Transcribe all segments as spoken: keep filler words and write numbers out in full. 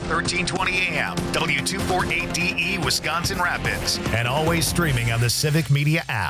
thirteen twenty A M, W two forty-eight D E, Wisconsin Rapids, and always streaming on the Civic Media app.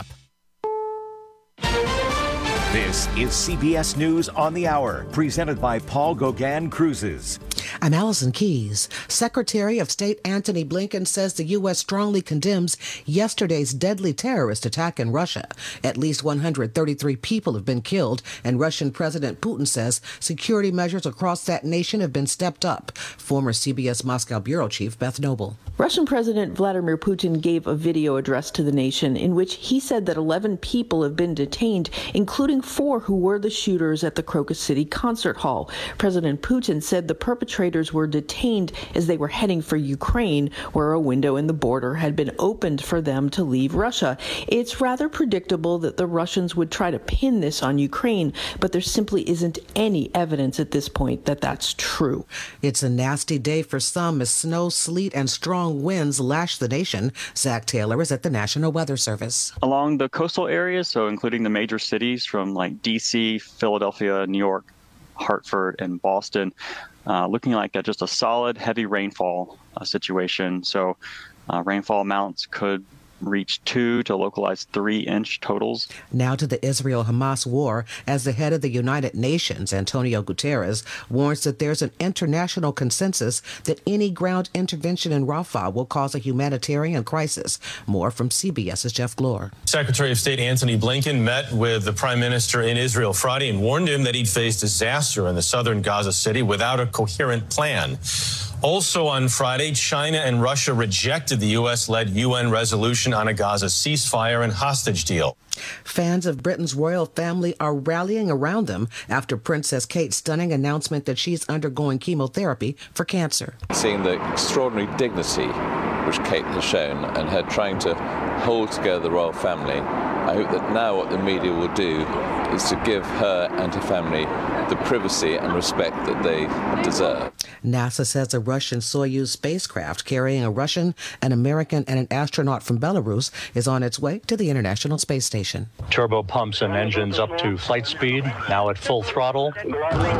This is C B S News on the Hour, presented by Paul Gauguin Cruises. I'm Allison Keyes. Secretary of State Antony Blinken says the U S strongly condemns yesterday's deadly terrorist attack in Russia. At least one hundred thirty-three people have been killed, and Russian President Putin says security measures across that nation have been stepped up. Former C B S Moscow bureau chief Beth Noble. Russian President Vladimir Putin gave a video address to the nation in which he said that eleven people have been detained, including four who were the shooters at the Crocus City concert hall. President Putin said the perpetrators were detained as they were heading for Ukraine, where a window in the border had been opened for them to leave Russia. It's rather predictable that the Russians would try to pin this on Ukraine, but there simply isn't any evidence at this point that that's true. It's a nasty day for some as snow, sleet, and strong winds lash the nation. Zach Taylor is at the National Weather Service. Along the coastal areas, so including the major cities from like D C, Philadelphia, New York, Hartford, and Boston, uh, looking like a, just a solid, heavy rainfall uh, situation. So uh, rainfall amounts could reach two to localized three inch totals. Now to the Israel-Hamas war, as the head of the United Nations, Antonio Guterres, warns that there's an international consensus that any ground intervention in Rafah will cause a humanitarian crisis. More from CBS's Jeff Glor. Secretary of State Antony Blinken met with the Prime Minister in Israel Friday and warned him that he'd face disaster in the southern Gaza City without a coherent plan. Also on Friday, China and Russia rejected the U S-led U N resolution on a Gaza ceasefire and hostage deal. Fans of Britain's royal family are rallying around them after Princess Kate's stunning announcement that she's undergoing chemotherapy for cancer. Seeing the extraordinary dignity which Kate has shown and her trying to hold together the royal family, I hope that now what the media will do is to give her and her family the privacy and respect that they deserve. NASA says a Russian Soyuz spacecraft carrying a Russian, an American, and an astronaut from Belarus is on its way to the International Space Station. Turbo pumps and engines up to flight speed, now at full throttle. Engines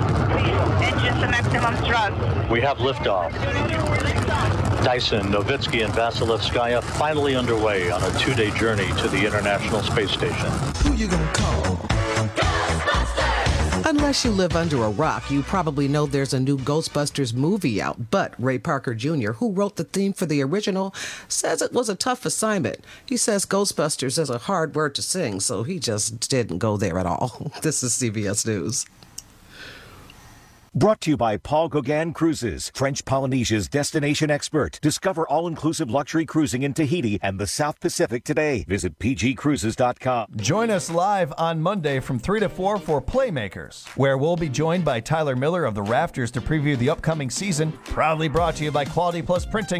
to maximum thrust. We have liftoff. Dyson, Novitsky, and Vasilevskaya finally underway on a two-day journey to the International Space Station. Who you gonna call? Unless you live under a rock, you probably know there's a new Ghostbusters movie out. But Ray Parker Junior, who wrote the theme for the original, says it was a tough assignment. He says Ghostbusters is a hard word to sing, so he just didn't go there at all. This is C B S News. Brought to you by Paul Gauguin Cruises, French Polynesia's destination expert. Discover all-inclusive luxury cruising in Tahiti and the South Pacific today. Visit p g cruises dot com. Join us live on Monday from three to four for Playmakers, where we'll be joined by Tyler Miller of the Rafters to preview the upcoming season. Proudly brought to you by Quality Plus Printing.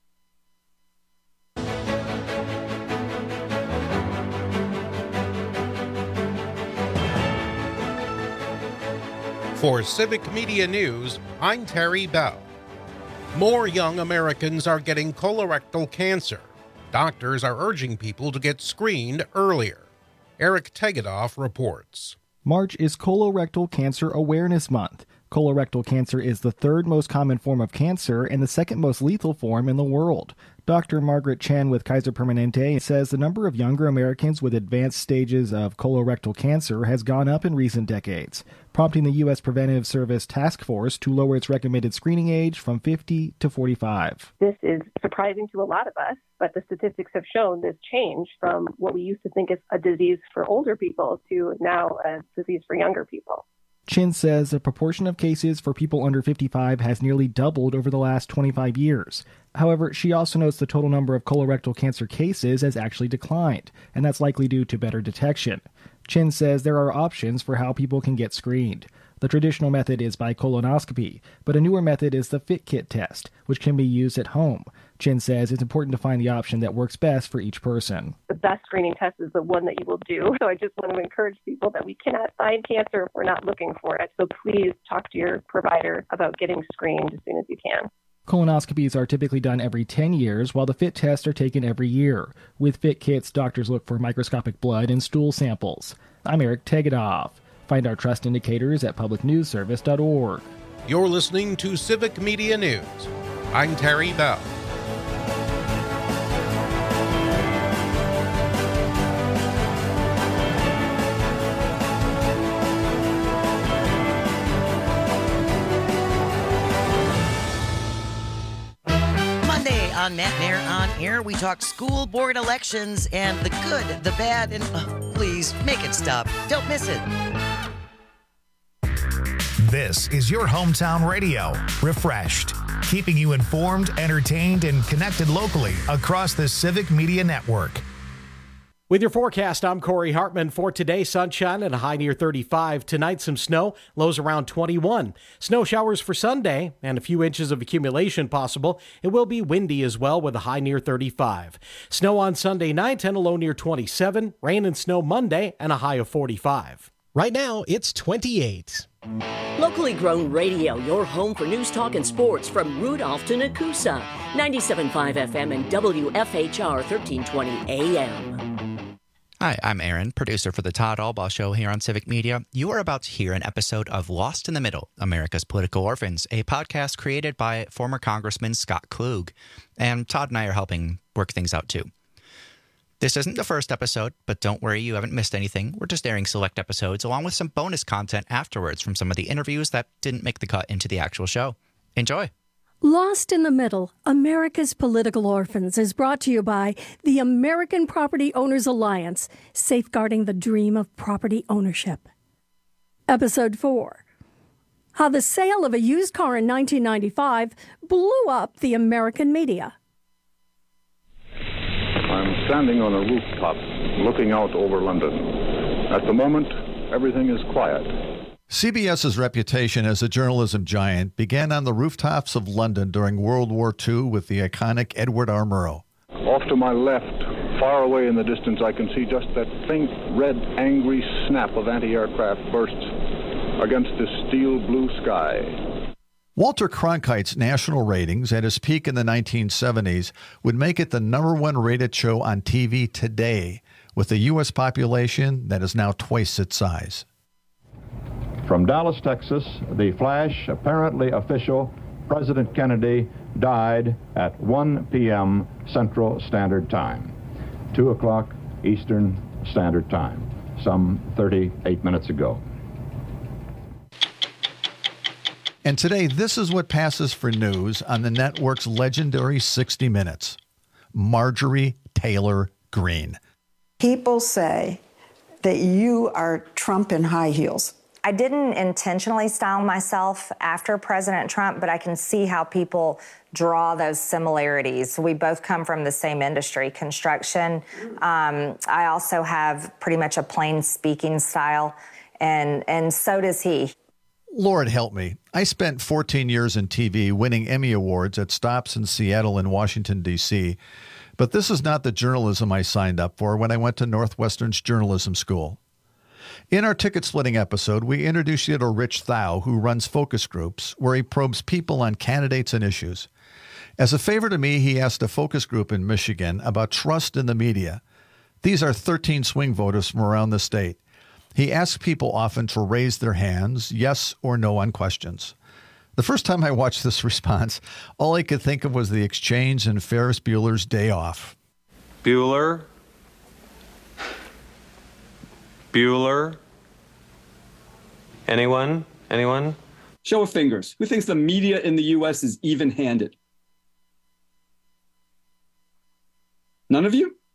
For Civic Media News, I'm Terry Bell. More young Americans are getting colorectal cancer. Doctors are urging people to get screened earlier. Eric Tegedoff reports. March is Colorectal Cancer Awareness Month. Colorectal cancer is the third most common form of cancer and the second most lethal form in the world. Doctor Margaret Chen with Kaiser Permanente says the number of younger Americans with advanced stages of colorectal cancer has gone up in recent decades, prompting the U S Preventive Service Task Force to lower its recommended screening age from fifty to forty-five. This is surprising to a lot of us, but the statistics have shown this change from what we used to think is a disease for older people to now a disease for younger people. Chin says the proportion of cases for people under fifty-five has nearly doubled over the last twenty-five years. However, she also notes the total number of colorectal cancer cases has actually declined, and that's likely due to better detection. Chin says there are options for how people can get screened. The traditional method is by colonoscopy, but a newer method is the FitKit test, which can be used at home. Chin says it's important to find the option that works best for each person. The best screening test is the one that you will do. So I just want to encourage people that we cannot find cancer if we're not looking for it. So please talk to your provider about getting screened as soon as you can. Colonoscopies are typically done every ten years, while the FIT tests are taken every year. With FIT kits, doctors look for microscopic blood and stool samples. I'm Eric Tegedoff. Find our trust indicators at public news service dot org. You're listening to Civic Media News. I'm Terry Bell. On Matt Nair on Air, we talk school board elections and the good, the bad, and oh, please make it stop. Don't miss it. This is your hometown radio, Refreshed, keeping you informed, entertained, and connected locally across the Civic Media Network. With your forecast, I'm Corey Hartman. For today, sunshine and a high near thirty-five. Tonight, some snow, lows around twenty-one. Snow showers for Sunday and a few inches of accumulation possible. It will be windy as well with a high near thirty-five. Snow on Sunday night and a low near twenty-seven. Rain and snow Monday and a high of forty-five. Right now, it's twenty-eight. Locally grown radio, your home for news, talk, and sports from Rudolph to Nakusa. ninety-seven point five F M and W F H R thirteen twenty A M. Hi, I'm Aaron, producer for the Todd Albaugh Show here on Civic Media. You are about to hear an episode of Lost in the Middle, America's Political Orphans, a podcast created by former Congressman Scott Klug. And Todd and I are helping work things out too. This isn't the first episode, but don't worry, you haven't missed anything. We're just airing select episodes along with some bonus content afterwards from some of the interviews that didn't make the cut into the actual show. Enjoy. Lost in the Middle, America's Political Orphans is brought to you by the American Property Owners Alliance, safeguarding the dream of property ownership. Episode four. How the sale of a used car in nineteen ninety-five blew up the American media. I'm standing on a rooftop looking out over London. At the moment, everything is quiet. CBS's reputation as a journalism giant began on the rooftops of London during World War Two with the iconic Edward R. Murrow. Off to my left, far away in the distance, I can see just that faint, red, angry snap of anti-aircraft bursts against the steel blue sky. Walter Cronkite's national ratings at his peak in the nineteen seventies would make it the number one rated show on T V today, with a U S population that is now twice its size. From Dallas, Texas, the flash, apparently official, President Kennedy died at one p.m. Central Standard Time, two o'clock Eastern Standard Time, some thirty-eight minutes ago. And today, this is what passes for news on the network's legendary sixty minutes. Marjorie Taylor Greene. People say that you are Trump in high heels. I didn't intentionally style myself after President Trump, but I can see how people draw those similarities. We both come from the same industry, construction. Um, I also have pretty much a plain speaking style, and, and so does he. Lord help me. I spent fourteen years in T V winning Emmy Awards at stops in Seattle and Washington, D C, but this is not the journalism I signed up for when I went to Northwestern's journalism school. In our ticket-splitting episode, we introduced you to Rich Thau, who runs focus groups, where he probes people on candidates and issues. As a favor to me, he asked a focus group in Michigan about trust in the media. These are thirteen swing voters from around the state. He asked people often to raise their hands, yes or no, on questions. The first time I watched this response, all I could think of was the exchange in Ferris Bueller's Day Off. Bueller? Bueller? Anyone? Anyone? Show of fingers. Who thinks the media in the U S is even-handed? None of you?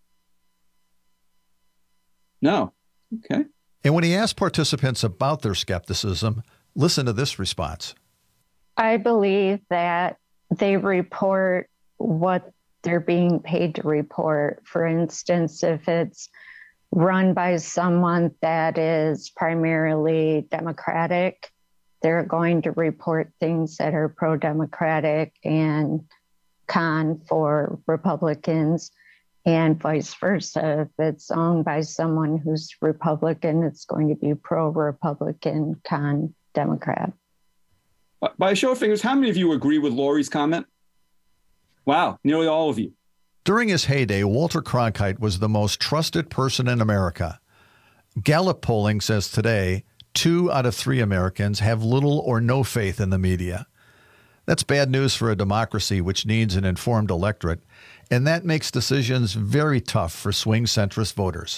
No. Okay. And when he asked participants about their skepticism, listen to this response. I believe that they report what they're being paid to report. For instance, if it's run by someone that is primarily Democratic, they're going to report things that are pro-Democratic and con for Republicans, and vice versa. If it's owned by someone who's Republican, it's going to be pro-Republican, con Democrat. By a show of fingers, how many of you agree with Lori's comment? Wow, nearly all of you. During his heyday, Walter Cronkite was the most trusted person in America. Gallup polling says today, two out of three Americans have little or no faith in the media. That's bad news for a democracy which needs an informed electorate, and that makes decisions very tough for swing centrist voters.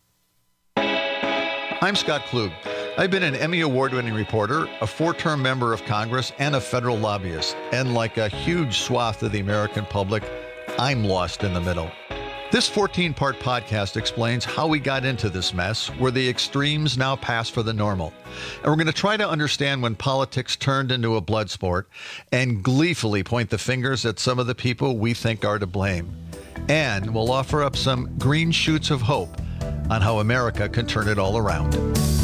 I'm Scott Klug. I've been an Emmy Award-winning reporter, a four-term member of Congress, and a federal lobbyist. And like a huge swath of the American public, I'm lost in the middle. This fourteen-part podcast explains how we got into this mess, where the extremes now pass for the normal. And we're going to try to understand when politics turned into a blood sport and gleefully point the fingers at some of the people we think are to blame. And we'll offer up some green shoots of hope on how America can turn it all around.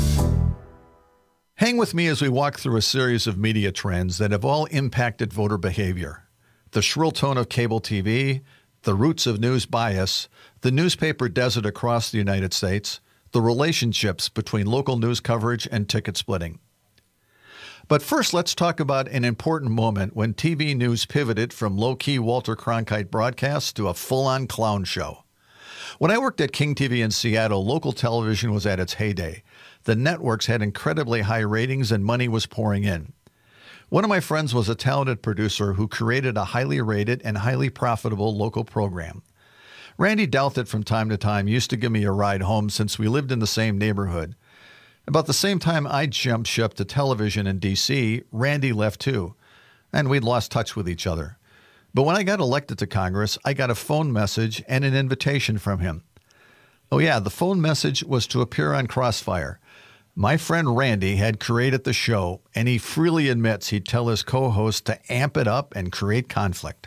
Hang with me as we walk through a series of media trends that have all impacted voter behavior. The shrill tone of cable T V, the roots of news bias, the newspaper desert across the United States, the relationships between local news coverage and ticket splitting. But first, let's talk about an important moment when T V news pivoted from low-key Walter Cronkite broadcasts to a full-on clown show. When I worked at King T V in Seattle, local television was at its heyday. The networks had incredibly high ratings and money was pouring in. One of my friends was a talented producer who created a highly rated and highly profitable local program. Randy Douthit from time to time used to give me a ride home since we lived in the same neighborhood. About the same time I jumped ship to television in D C, Randy left too, and we'd lost touch with each other. But when I got elected to Congress, I got a phone message and an invitation from him. Oh yeah, the phone message was to appear on Crossfire. My friend Randy had created the show, and he freely admits he'd tell his co-host to amp it up and create conflict.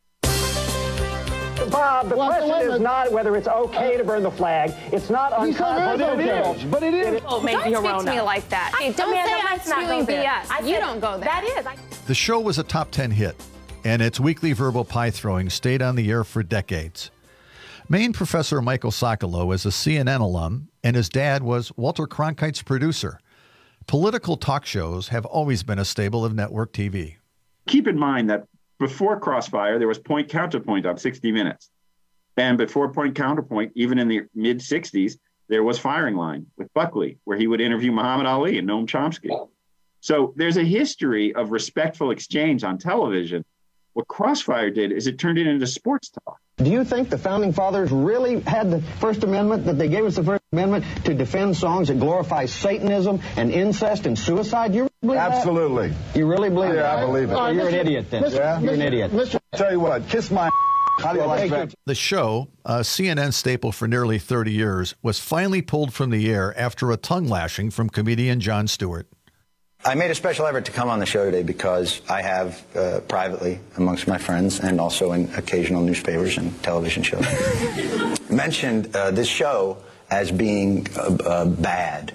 Bob, the well, question is not whether it's okay to burn the flag. It's not unconstitutional. But it is. Oh, don't speak to me like that. Hey, don't man, say I'm spewing B S. I you said, don't go there. That is. I... The show was a top ten hit, and its weekly verbal pie throwing stayed on the air for decades. Maine professor Michael Socolow is a C N N alum, and his dad was Walter Cronkite's producer. Political talk shows have always been a staple of network T V. Keep in mind that before Crossfire, there was Point Counterpoint on sixty minutes. And before Point Counterpoint, even in the mid-sixties, there was Firing Line with Buckley, where he would interview Muhammad Ali and Noam Chomsky. So there's a history of respectful exchange on television. What Crossfire did is it turned it into sports talk. Do you think the Founding Fathers really had the First Amendment, that they gave us the First Amendment to defend songs that glorify Satanism and incest and suicide? You really believe Absolutely. That? You really believe yeah, that? I believe it. Oh, you're Mister an idiot then. Mister Yeah? You're Mister an idiot. Mister Tell you what, kiss my How do you like that? The show, a C N N staple for nearly thirty years, was finally pulled from the air after a tongue lashing from comedian Jon Stewart. I made a special effort to come on the show today because I have uh, privately amongst my friends and also in occasional newspapers and television shows mentioned uh, this show as being uh, uh, bad.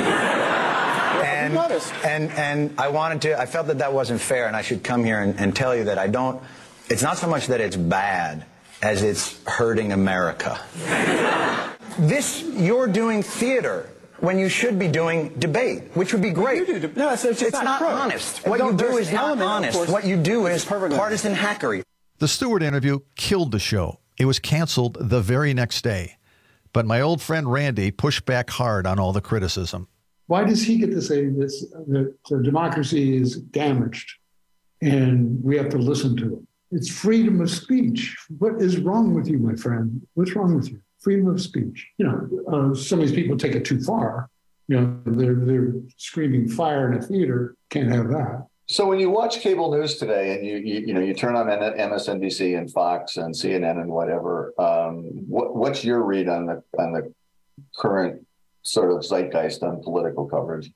and, and and I wanted to, I felt that that wasn't fair and I should come here and, and tell you that I don't, it's not so much that it's bad as it's hurting America. This, you're doing theater when you should be doing debate, which would be great. You do, no, it's, it's, it's not, not honest. What you do is not honest. What you do is partisan hackery. The Stewart interview killed the show. It was canceled the very next day. But my old friend Randy pushed back hard on all the criticism. Why does he get to say this, that uh, democracy is damaged and we have to listen to it? It's freedom of speech. What is wrong with you, my friend? What's wrong with you? Freedom of speech. You know, uh, some of these people take it too far. You know, they're they're screaming fire in a theater. Can't have that. So when you watch cable news today, and you you, you know you turn on M S N B C and Fox and C N N and whatever, um, what what's your read on the on the current sort of zeitgeist on political coverage?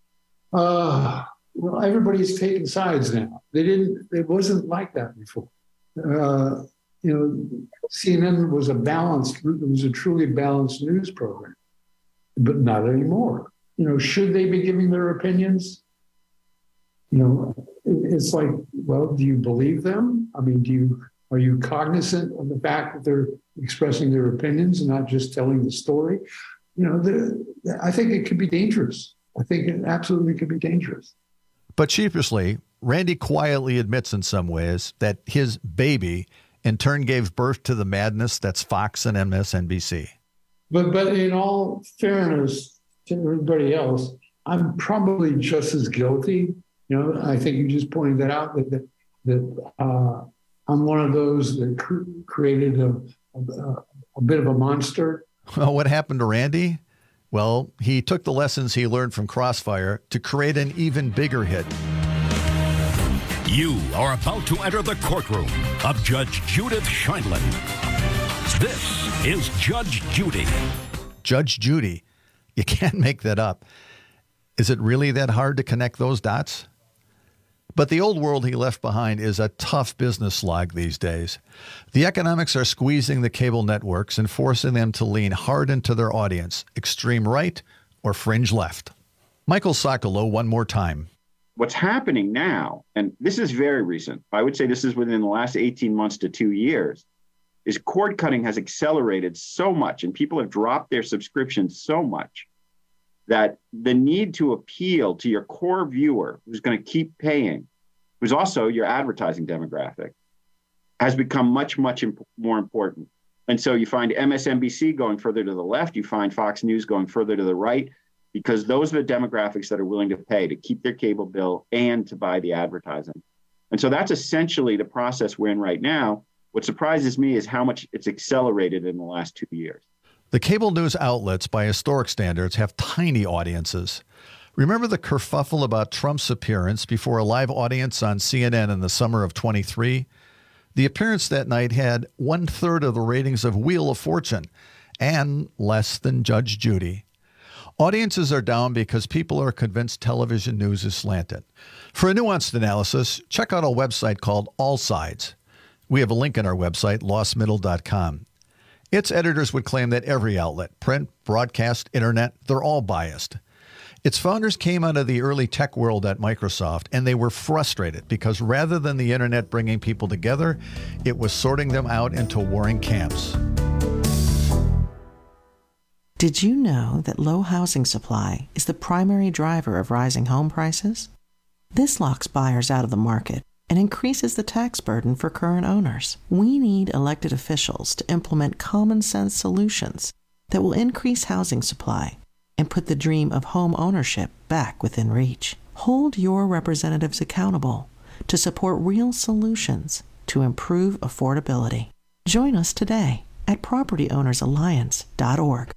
Uh, well, everybody's taking sides now. They didn't. It wasn't like that before. Uh, You know, C N N was a balanced, it was a truly balanced news program, but not anymore. You know, should they be giving their opinions? You know, it's like, well, do you believe them? I mean, do you, are you cognizant of the fact that they're expressing their opinions and not just telling the story? You know, the, I think it could be dangerous. I think it absolutely could be dangerous. But sheepishly, Randy quietly admits in some ways that his baby in turn gave birth to the madness that's Fox and M S N B C. But but in all fairness to everybody else, I'm probably just as guilty. You know, I think you just pointed that out, that, that that uh, I'm one of those that cr- created a, a, a bit of a monster. Well, what happened to Randy? Well, he took the lessons he learned from Crossfire to create an even bigger hit. You are about to enter the courtroom of Judge Judith Sheindlin. This is Judge Judy. Judge Judy. You can't make that up. Is it really that hard to connect those dots? But the old world he left behind is a tough business slog these days. The economics are squeezing the cable networks and forcing them to lean hard into their audience, extreme right or fringe left. Michael Socolow, one more time. What's happening now, and this is very recent, I would say this is within the last eighteen months to two years, is cord cutting has accelerated so much and people have dropped their subscriptions so much that the need to appeal to your core viewer who's going to keep paying, who's also your advertising demographic, has become much, much imp- more important. And so you find M S N B C going further to the left, you find Fox News going further to the right, because those are the demographics that are willing to pay to keep their cable bill and to buy the advertising. And so that's essentially the process we're in right now. What surprises me is how much it's accelerated in the last two years. The cable news outlets, by historic standards, have tiny audiences. Remember the kerfuffle about Trump's appearance before a live audience on C N N in the summer of twenty-three? The appearance that night had one-third of the ratings of Wheel of Fortune and less than Judge Judy. Audiences are down because people are convinced television news is slanted. For a nuanced analysis, check out a website called All Sides. We have a link on our website, lost middle dot com. Its editors would claim that every outlet, print, broadcast, internet, they're all biased. Its founders came out of the early tech world at Microsoft, and they were frustrated because rather than the internet bringing people together, it was sorting them out into warring camps. Did you know that low housing supply is the primary driver of rising home prices? This locks buyers out of the market and increases the tax burden for current owners. We need elected officials to implement common sense solutions that will increase housing supply and put the dream of home ownership back within reach. Hold your representatives accountable to support real solutions to improve affordability. Join us today at property owners alliance dot org.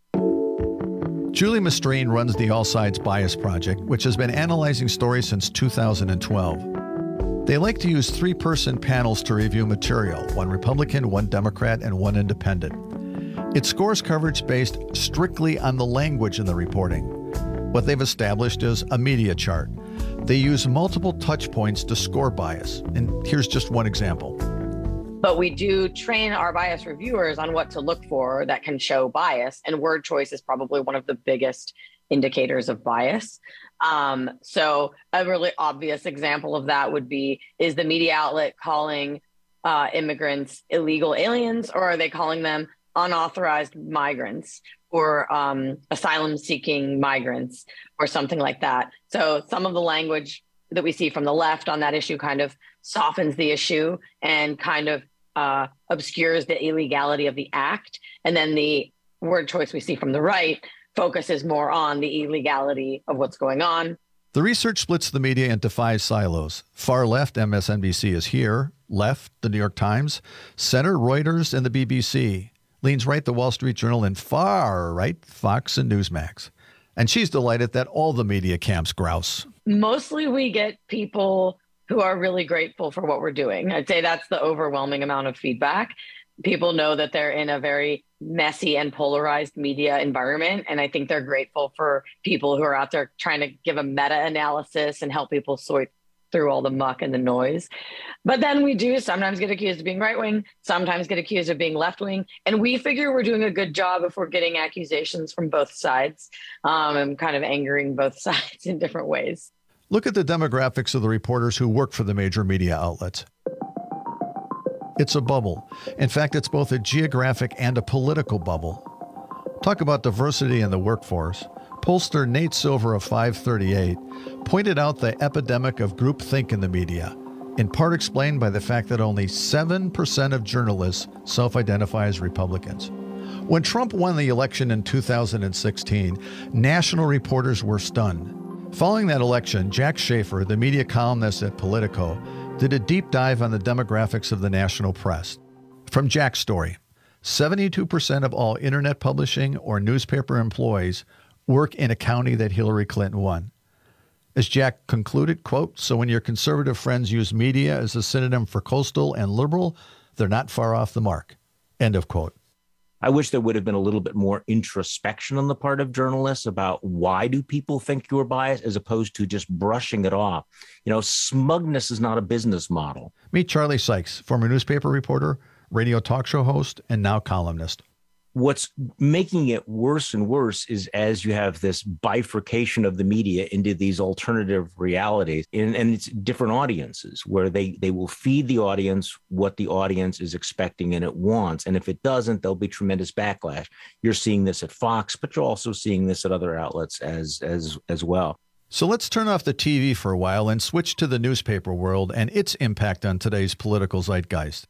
Julie Mastrine runs the All Sides Bias Project, which has been analyzing stories since two thousand twelve. They like to use three-person panels to review material, one Republican, one Democrat, and one independent. It scores coverage based strictly on the language in the reporting. What they've established is a media chart. They use multiple touch points to score bias, and here's just one example. But we do train our bias reviewers on what to look for that can show bias, and word choice is probably one of the biggest indicators of bias. Um, so a really obvious example of that would be, is the media outlet calling uh, immigrants illegal aliens, or are they calling them unauthorized migrants or um, asylum-seeking migrants or something like that? So some of the language that we see from the left on that issue kind of softens the issue and kind of uh, obscures the illegality of the act. And then the word choice we see from the right focuses more on the illegality of what's going on. The research splits the media into five silos. Far left, M S N B C is here. Left, the New York Times. Center, Reuters and the B B C. Leans right, the Wall Street Journal. And far right, Fox and Newsmax. And she's delighted that all the media camps grouse. Mostly we get people who are really grateful for what we're doing. I'd say that's the overwhelming amount of feedback. People know that they're in a very messy and polarized media environment. And I think they're grateful for people who are out there trying to give a meta-analysis and help people sort through all the muck and the noise. But then we do sometimes get accused of being right-wing, sometimes get accused of being left-wing. And we figure we're doing a good job if we're getting accusations from both sides um, and kind of angering both sides in different ways. Look at the demographics of the reporters who work for the major media outlets. It's a bubble. In fact, it's both a geographic and a political bubble. Talk about diversity in the workforce. Pollster Nate Silver of five thirty-eight pointed out the epidemic of groupthink in the media, in part explained by the fact that only seven percent of journalists self-identify as Republicans. When Trump won the election in two thousand sixteen, national reporters were stunned. Following that election, Jack Schaefer, the media columnist at Politico, did a deep dive on the demographics of the national press. From Jack's story, seventy-two percent of all internet publishing or newspaper employees work in a county that Hillary Clinton won. As Jack concluded, quote, so when your conservative friends use media as a synonym for coastal and liberal, they're not far off the mark, end of quote. I wish there would have been a little bit more introspection on the part of journalists about why do people think you're biased as opposed to just brushing it off. You know, smugness is not a business model. Meet Charlie Sykes, former newspaper reporter, radio talk show host, and now columnist. What's making it worse and worse is as you have this bifurcation of the media into these alternative realities, and, and it's different audiences where they, they will feed the audience what the audience is expecting and it wants. And if it doesn't, there'll be tremendous backlash. You're seeing this at Fox, but you're also seeing this at other outlets as, as, as well. So let's turn off the T V for a while and switch to the newspaper world and its impact on today's political zeitgeist.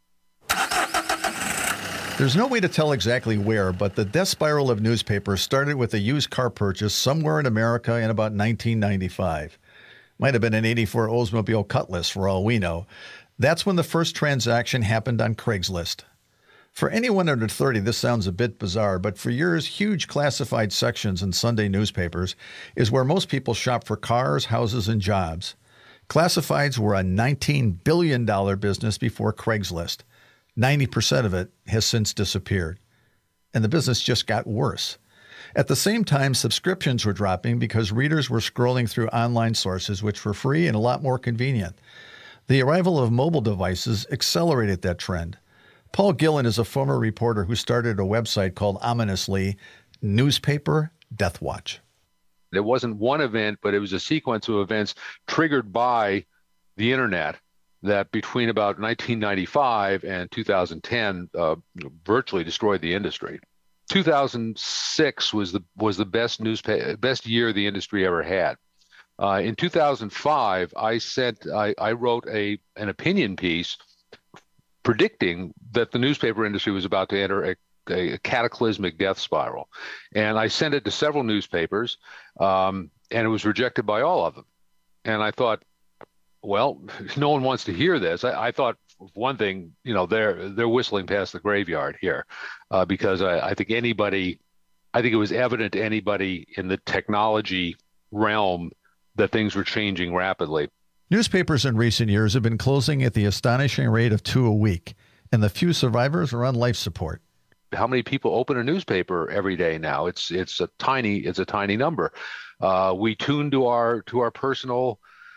There's no way to tell exactly where, but the death spiral of newspapers started with a used car purchase somewhere in America in about nineteen ninety-five. Might have been an eighty-four Oldsmobile Cutlass for all we know. That's when the first transaction happened on Craigslist. For anyone under thirty, this sounds a bit bizarre, but for years, huge classified sections in Sunday newspapers is where most people shop for cars, houses, and jobs. Classifieds were a nineteen billion dollars business before Craigslist. ninety percent of it has since disappeared. And the business just got worse. At the same time, subscriptions were dropping because readers were scrolling through online sources which were free and a lot more convenient. The arrival of mobile devices accelerated that trend. Paul Gillen is a former reporter who started a website called ominously Newspaper Death Watch. It wasn't one event, but it was a sequence of events triggered by the internet that between about nineteen ninety-five and two thousand ten uh, virtually destroyed the industry. two thousand six was the was the best newspaper best year the industry ever had. Uh, in two thousand five, I sent I, I wrote a an opinion piece predicting that the newspaper industry was about to enter a, a cataclysmic death spiral, and I sent it to several newspapers, um, and it was rejected by all of them. And I thought, well, no one wants to hear this. I, I thought, one thing, you know, they're they're whistling past the graveyard here, uh, because I, I think anybody, I think it was evident to anybody in the technology realm that things were changing rapidly. Newspapers in recent years have been closing at the astonishing rate of two a week, and the few survivors are on life support. How many people open a newspaper every day now? It's it's a tiny it's a tiny number. Uh, we tune to our to our personal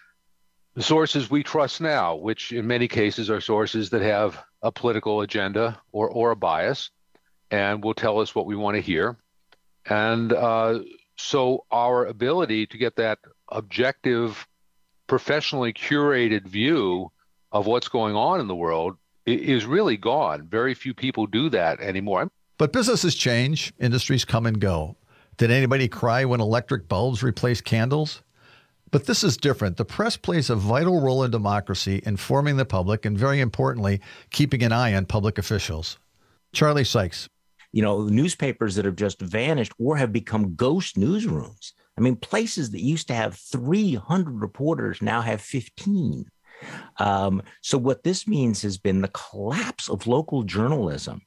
sources we trust now, which in many cases are sources that have a political agenda or, or a bias and will tell us what we want to hear. And uh, so our ability to get that objective, professionally curated view of what's going on in the world is really gone. Very few people do that anymore. But businesses change, industries come and go. Did anybody cry when electric bulbs replaced candles? But this is different. The press plays a vital role in democracy, informing the public, and very importantly, keeping an eye on public officials. Charlie Sykes. You know, newspapers that have just vanished or have become ghost newsrooms. I mean, places that used to have three hundred reporters now have fifteen. Um, so what this means has been the collapse of local journalism,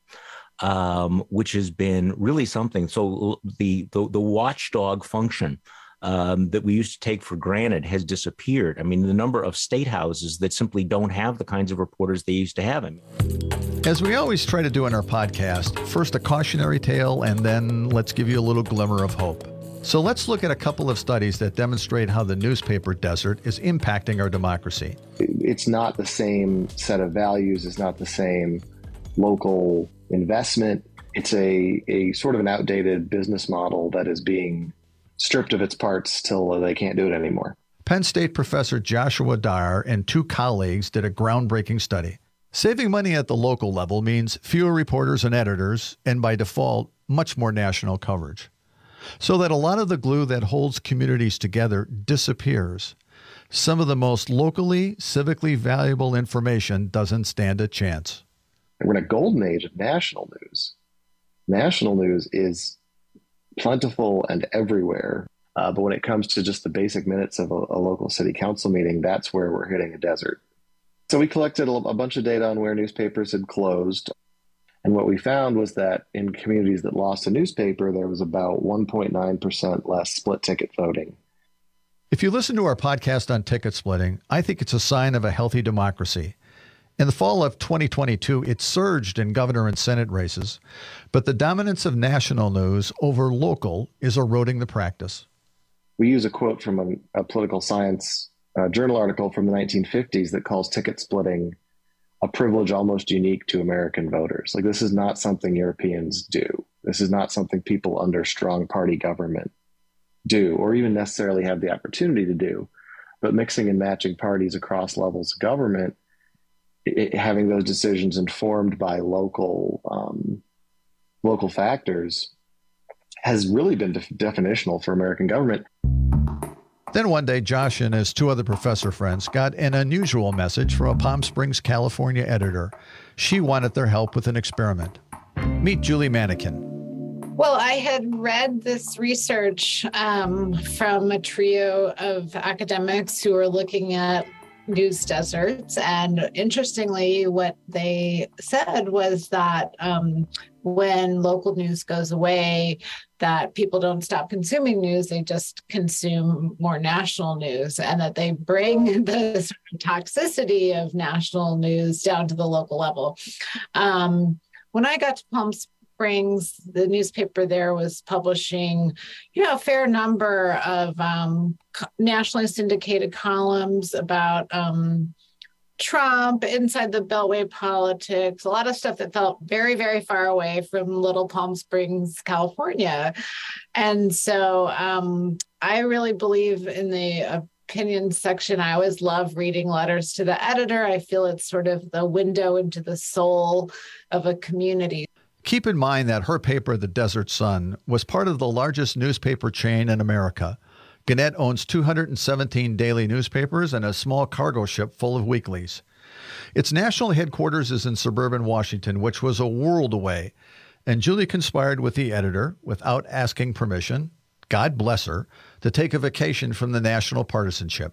um, which has been really something. So the the, the watchdog function Um, that we used to take for granted has disappeared. I mean, the number of state houses that simply don't have the kinds of reporters they used to have. I mean, as we always try to do in our podcast, first a cautionary tale, and then let's give you a little glimmer of hope. So let's look at a couple of studies that demonstrate how the newspaper desert is impacting our democracy. It's not the same set of values. It's not the same local investment. It's a, a sort of an outdated business model that is being stripped of its parts till they can't do it anymore. Penn State professor Joshua Dyer and two colleagues did a groundbreaking study. Saving money at the local level means fewer reporters and editors, and by default, much more national coverage. So that a lot of the glue that holds communities together disappears. Some of the most locally, civically valuable information doesn't stand a chance. We're in a golden age of national news. National news is plentiful and everywhere. Uh, but when it comes to just the basic minutes of a, a local city council meeting, that's where we're hitting a desert. So we collected a bunch of data on where newspapers had closed. And what we found was that in communities that lost a newspaper, there was about one point nine percent less split ticket voting. If you listen to our podcast on ticket splitting, I think it's a sign of a healthy democracy. In the fall of twenty twenty-two, it surged in governor and Senate races, but the dominance of national news over local is eroding the practice. We use a quote from a, a political science uh, journal article from the nineteen fifties that calls ticket splitting a privilege almost unique to American voters. Like, this is not something Europeans do. This is not something people under strong party government do, or even necessarily have the opportunity to do. But mixing and matching parties across levels of government, it, having those decisions informed by local um, local factors, has really been def- definitional for American government. Then one day, Josh and his two other professor friends got an unusual message from a Palm Springs, California editor. She wanted their help with an experiment. Meet Julie Manikin. Well, I had read this research um, from a trio of academics who were looking at news deserts. And interestingly, what they said was that um, when local news goes away, that people don't stop consuming news, they just consume more national news, and that they bring the sort of toxicity of national news down to the local level. Um, when I got to Palm Springs, the newspaper there was publishing, you know, a fair number of um, nationally syndicated columns about um, Trump, inside the Beltway politics, a lot of stuff that felt very, very far away from little Palm Springs, California. And so um, I really believe in the opinion section. I always love reading letters to the editor. I feel it's sort of the window into the soul of a community. Keep in mind that her paper, The Desert Sun, was part of the largest newspaper chain in America. Gannett owns two hundred seventeen daily newspapers and a small cargo ship full of weeklies. Its national headquarters is in suburban Washington, which was a world away, and Julie conspired with the editor, without asking permission, God bless her, to take a vacation from the national partisanship.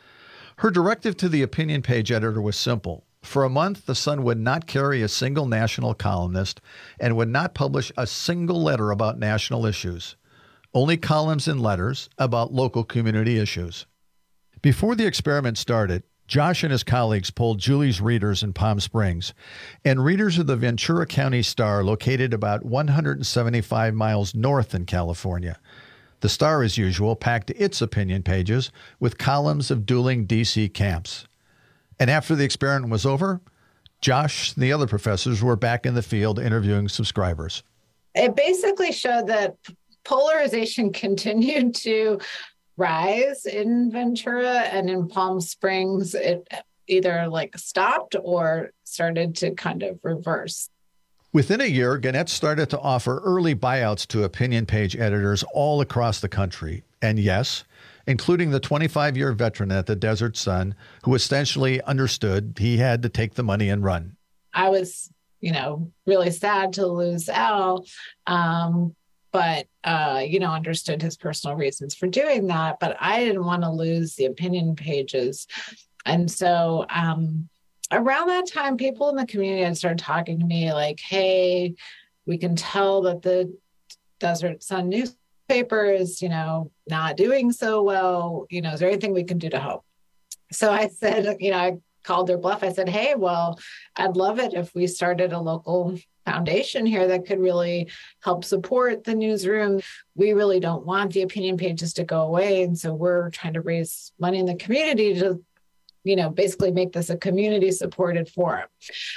Her directive to the opinion page editor was simple. For a month, the Sun would not carry a single national columnist and would not publish a single letter about national issues. Only columns and letters about local community issues. Before the experiment started, Josh and his colleagues polled Julie's readers in Palm Springs and readers of the Ventura County Star, located about one hundred seventy-five miles north in California. The Star, as usual, packed its opinion pages with columns of dueling D C camps. And after the experiment was over, Josh and the other professors were back in the field interviewing subscribers. It basically showed that polarization continued to rise in Ventura, and in Palm Springs, it either like stopped or started to kind of reverse. Within a year, Gannett started to offer early buyouts to opinion page editors all across the country. And yes, including the twenty-five-year veteran at the Desert Sun, who essentially understood he had to take the money and run. I was, you know, really sad to lose Al. Um, but, uh, you know, understood his personal reasons for doing that. But I didn't want to lose the opinion pages. And so um, around that time, people in the community had started talking to me like, hey, we can tell that the Desert Sun newspaper is, you know, not doing so well. You know, is there anything we can do to help? So I said, you know, I called their bluff. I said, hey, well, I'd love it if we started a local foundation here that could really help support the newsroom. We really don't want the opinion pages to go away. And so we're trying to raise money in the community to, you know, basically make this a community supported forum.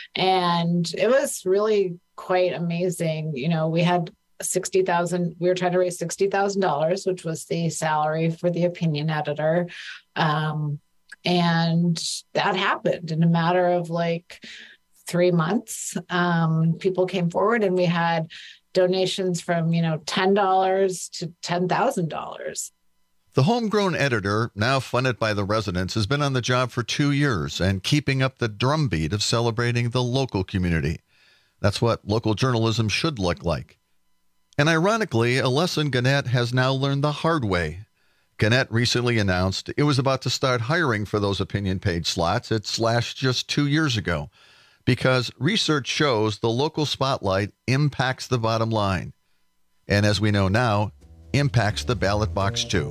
And it was really quite amazing. You know, we had sixty thousand, we were trying to raise sixty thousand dollars, which was the salary for the opinion editor. Um, and that happened in a matter of like three months. Um, people came forward and we had donations from, you know, ten dollars to ten thousand dollars. The homegrown editor, now funded by the residents, has been on the job for two years and keeping up the drumbeat of celebrating the local community. That's what local journalism should look like. And ironically, a lesson Gannett has now learned the hard way. Gannett recently announced it was about to start hiring for those opinion page slots it slashed just two years ago because research shows the local spotlight impacts the bottom line. And as we know now, impacts the ballot box too.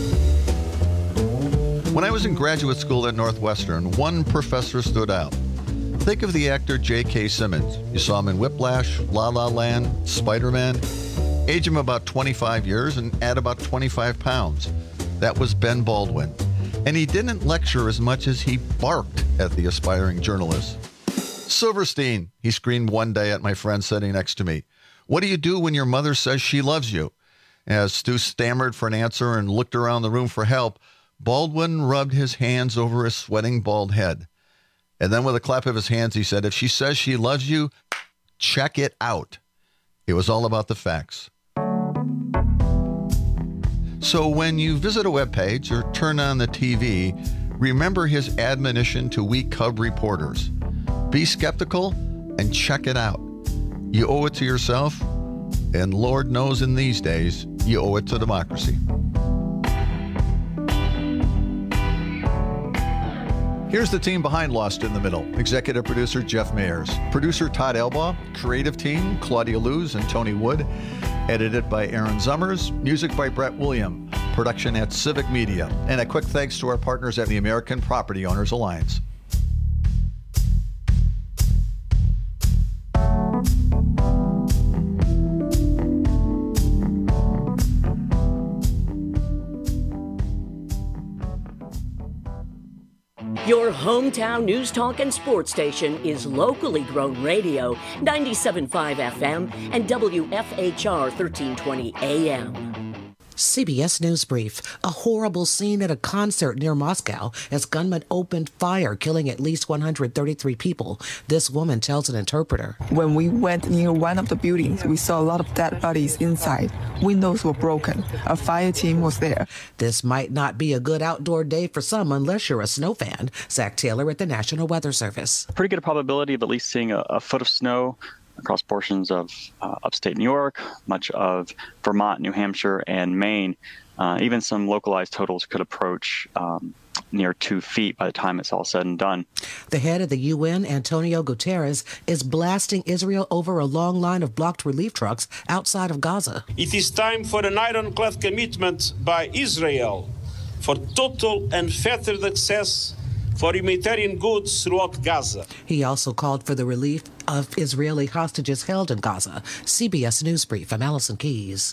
When I was in graduate school at Northwestern, one professor stood out. Think of the actor J K. Simmons. You saw him in Whiplash, La La Land, Spider-Man. Age him about twenty-five years and add about twenty-five pounds. That was Ben Baldwin. And he didn't lecture as much as he barked at the aspiring journalists. Silverstein, he screamed one day at my friend sitting next to me. What do you do when your mother says she loves you? As Stu stammered for an answer and looked around the room for help, Baldwin rubbed his hands over his sweating bald head. And then with a clap of his hands, he said, if she says she loves you, check it out. It was all about the facts. So when you visit a webpage or turn on the T V, remember his admonition to we Cub reporters. Be skeptical and check it out. You owe it to yourself, and Lord knows in these days, you owe it to democracy. Here's the team behind Lost in the Middle. Executive producer Jeff Mayers. Producer Todd Elbaugh. Creative team Claudia Luz and Tony Wood. Edited by Aaron Zummers. Music by Brett William. Production at Civic Media. And a quick thanks to our partners at the American Property Owners Alliance. Your hometown news talk and sports station is locally grown radio, ninety-seven point five F M and W F H R thirteen twenty A M. C B S News Brief. A horrible scene at a concert near Moscow as gunmen opened fire, killing at least one hundred thirty-three people. This woman tells an interpreter. When we went near one of the buildings, we saw a lot of dead bodies inside. Windows were broken. A fire team was there. This might not be a good outdoor day for some unless you're a snow fan. Zach Taylor at the National Weather Service. Pretty good probability of at least seeing a, a foot of snow across portions of uh, upstate New York, much of Vermont, New Hampshire, and Maine. Uh, even some localized totals could approach um, near two feet by the time it's all said and done. The head of the U N, Antonio Guterres, is blasting Israel over a long line of blocked relief trucks outside of Gaza. It is time for an ironclad commitment by Israel for total unfettered access for humanitarian goods throughout Gaza. He also called for the relief of Israeli hostages held in Gaza. C B S News Brief. I'm Allison Keys.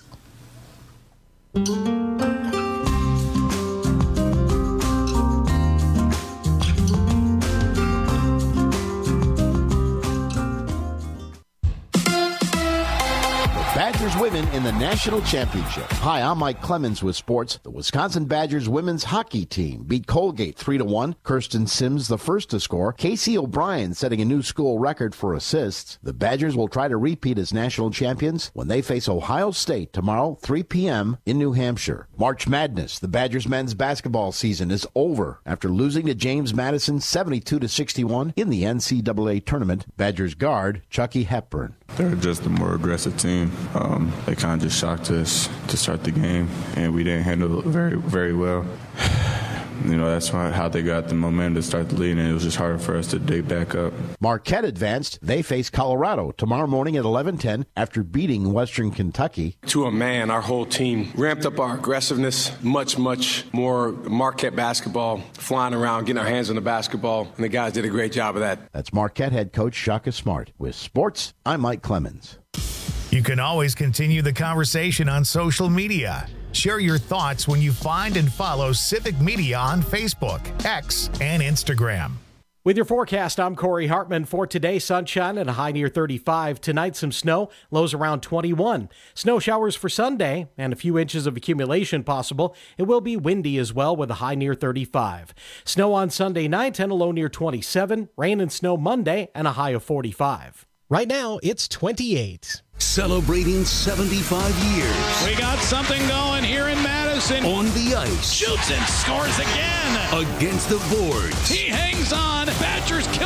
Badgers women in the national championship. Hi, I'm Mike Clemens with sports. The Wisconsin Badgers women's hockey team beat Colgate three to one. Kirsten Sims the first to score. Casey O'Brien setting a new school record for assists. The Badgers will try to repeat as national champions when they face Ohio State tomorrow, three p.m. in New Hampshire. March Madness. The Badgers men's basketball season is over after losing to James Madison seventy-two to sixty-one in the N C double A tournament. Badgers guard Chucky Hepburn. They're just a more aggressive team. Um, they kind of just shocked us to start the game, and we didn't handle it very, very well. You know, that's why, how they got the momentum to start the lead, and it was just hard for us to dig back up. Marquette advanced. They face Colorado tomorrow morning at eleven ten after beating Western Kentucky. To a man, our whole team ramped up our aggressiveness, much, much more Marquette basketball, flying around, getting our hands on the basketball, and the guys did a great job of that. That's Marquette head coach Shaka Smart. With sports, I'm Mike Clemens. You can always continue the conversation on social media. Share your thoughts when you find and follow Civic Media on Facebook, X, and Instagram. With your forecast, I'm Corey Hartman. For today, sunshine and a high near thirty-five. Tonight, some snow, lows around twenty-one. Snow showers for Sunday and a few inches of accumulation possible. It will be windy as well with a high near thirty-five. Snow on Sunday night and a low near twenty-seven. Rain and snow Monday and a high of forty-five. Right now, it's twenty-eight. Celebrating seventy-five years. We got something going here in Madison. On the ice. Shoots and scores again. Against the boards. He hangs on. Badgers kill off the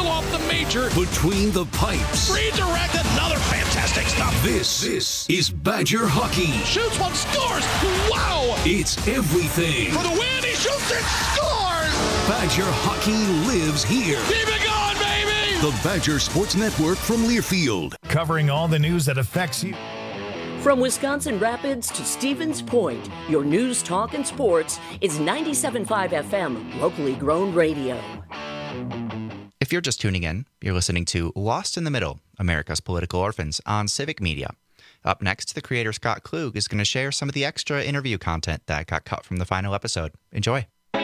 major. Between the Pipes. Redirected, another fantastic stop. This, this is Badger Hockey. Shoots one, scores. Wow. It's everything. For the win, he shoots it, scores. Badger Hockey lives here. Keep it going, baby. The Badger Sports Network from Learfield. Covering all the news that affects you. From Wisconsin Rapids to Stevens Point, your news, talk, and sports is ninety-seven point five F M, locally grown radio. If you're just tuning in, you're listening to Lost in the Middle, America's Political Orphans on Civic Media. Up next, the creator Scott Klug is going to share some of the extra interview content that got cut from the final episode. Enjoy.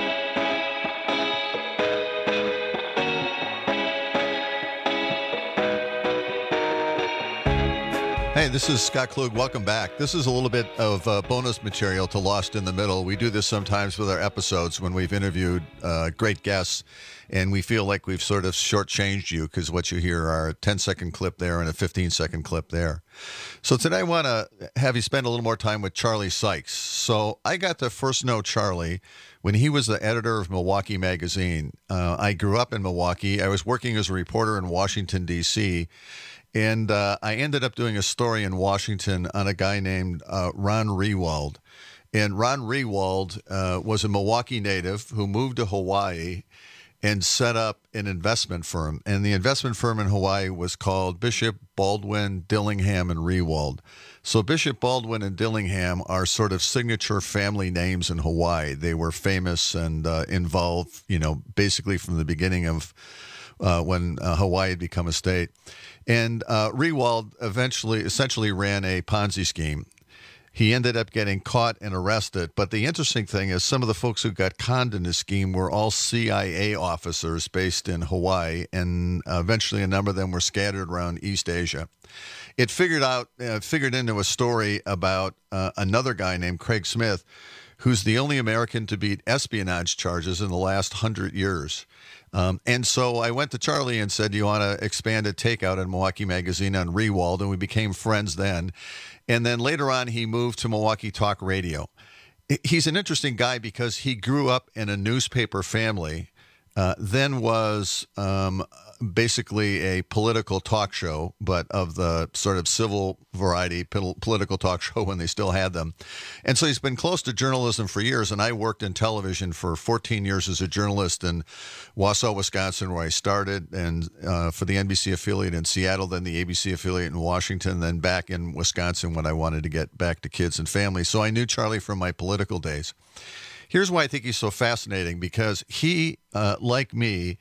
Hey, this is Scott Klug. Welcome back. This is a little bit of uh, bonus material to Lost in the Middle. We do this sometimes with our episodes when we've interviewed uh, great guests, and we feel like we've sort of shortchanged you because what you hear are a ten-second clip there and a fifteen-second clip there. So today I want to have you spend a little more time with Charlie Sykes. So I got to first know Charlie when he was the editor of Milwaukee Magazine. Uh, I grew up in Milwaukee. I was working as a reporter in Washington, D C, and uh, I ended up doing a story in Washington on a guy named uh, Ron Rewald. And Ron Rewald uh, was a Milwaukee native who moved to Hawaii and set up an investment firm. And the investment firm in Hawaii was called Bishop, Baldwin, Dillingham, and Rewald. So Bishop, Baldwin, and Dillingham are sort of signature family names in Hawaii. They were famous and uh, involved, you know, basically from the beginning of uh, when uh, Hawaii had become a state. And uh, Rewald eventually, essentially ran a Ponzi scheme. He ended up getting caught and arrested. But the interesting thing is some of the folks who got conned in the scheme were all C I A officers based in Hawaii, and uh, eventually a number of them were scattered around East Asia. It figured out, uh, figured into a story about uh, another guy named Craig Smith, who's the only American to beat espionage charges in the last hundred years. Um, and so I went to Charlie and said, do you want to expand a takeout in Milwaukee Magazine on Rewald? And we became friends then. And then later on, he moved to Milwaukee Talk Radio. He's an interesting guy because he grew up in a newspaper family, uh, then was um, basically a political talk show, but of the sort of civil variety pol- political talk show when they still had them. And so he's been close to journalism for years. And I worked in television for fourteen years as a journalist in Wausau, Wisconsin, where I started, and uh, for the N B C affiliate in Seattle, then the A B C affiliate in Washington, then back in Wisconsin when I wanted to get back to kids and family. So I knew Charlie from my political days. Here's why I think he's so fascinating, because he, uh, like me,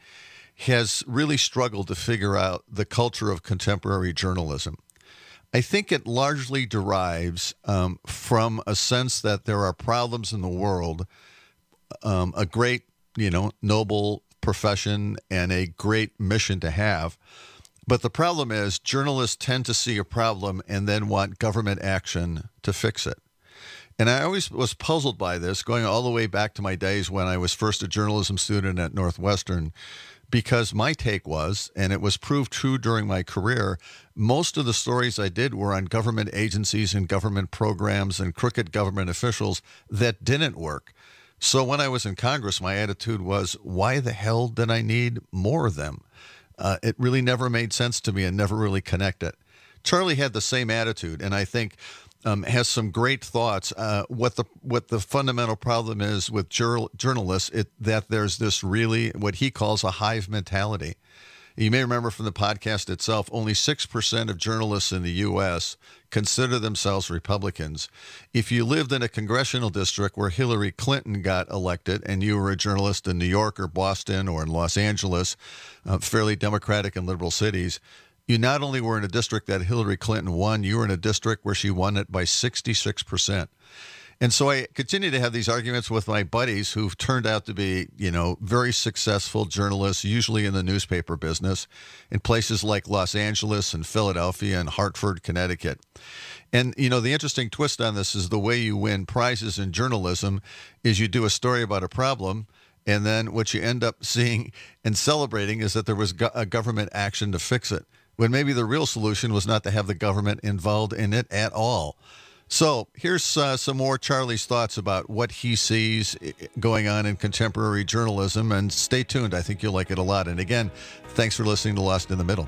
has really struggled to figure out the culture of contemporary journalism. I think it largely derives um, from a sense that there are problems in the world, um, a great, you know, noble profession and a great mission to have. But the problem is journalists tend to see a problem and then want government action to fix it. And I always was puzzled by this, going all the way back to my days when I was first a journalism student at Northwestern, because my take was, and it was proved true during my career, most of the stories I did were on government agencies and government programs and crooked government officials that didn't work. So when I was in Congress, my attitude was, why the hell did I need more of them? Uh, it really never made sense to me and never really connected. Charlie had the same attitude, and I think Um, has some great thoughts. Uh, what the what the fundamental problem is with jur- journalists, it, that there's this really what he calls a hive mentality. You may remember from the podcast itself, only six percent of journalists in the U S consider themselves Republicans. If you lived in a congressional district where Hillary Clinton got elected and you were a journalist in New York or Boston or in Los Angeles, uh, fairly Democratic and liberal cities, you not only were in a district that Hillary Clinton won, you were in a district where she won it by sixty-six percent. And so I continue to have these arguments with my buddies who've turned out to be, you know, very successful journalists, usually in the newspaper business, in places like Los Angeles and Philadelphia and Hartford, Connecticut. And, you know, the interesting twist on this is the way you win prizes in journalism is you do a story about a problem, and then what you end up seeing and celebrating is that there was go- a government action to fix it, when maybe the real solution was not to have the government involved in it at all. So here's uh, some more Charlie's thoughts about what he sees going on in contemporary journalism. And stay tuned. I think you'll like it a lot. And again, thanks for listening to Lost in the Middle.